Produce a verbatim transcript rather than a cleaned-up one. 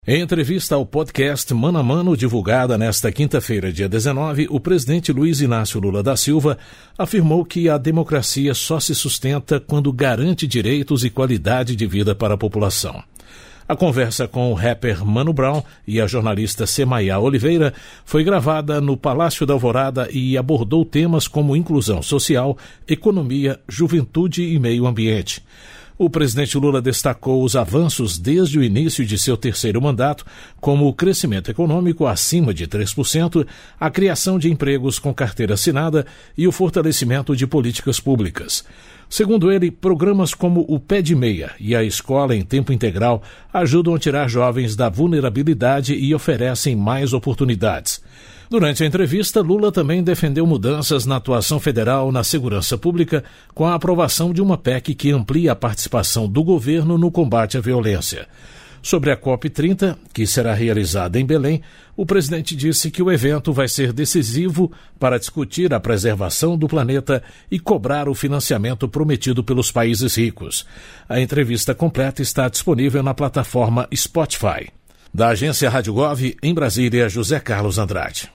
Em entrevista ao podcast Mano a Mano, divulgada nesta quinta-feira, dia dezenove, o presidente Luiz Inácio Lula da Silva afirmou que a democracia só se sustenta quando garante direitos e qualidade de vida para a população. A conversa com o rapper Mano Brown e a jornalista Semaia Oliveira foi gravada no Palácio da Alvorada e abordou temas como inclusão social, economia, juventude e meio ambiente. O presidente Lula destacou os avanços desde o início de seu terceiro mandato, como o crescimento econômico acima de três por cento, a criação de empregos com carteira assinada e o fortalecimento de políticas públicas. Segundo ele, programas como o Pé de Meia e a Escola em Tempo Integral ajudam a tirar jovens da vulnerabilidade e oferecem mais oportunidades. Durante a entrevista, Lula também defendeu mudanças na atuação federal na segurança pública com a aprovação de uma P E C que amplia a participação do governo no combate à violência. Sobre a COP trinta, que será realizada em Belém, o presidente disse que o evento vai ser decisivo para discutir a preservação do planeta e cobrar o financiamento prometido pelos países ricos. A entrevista completa está disponível na plataforma Spotify. Da agência Rádio Gov, em Brasília, José Carlos Andrade.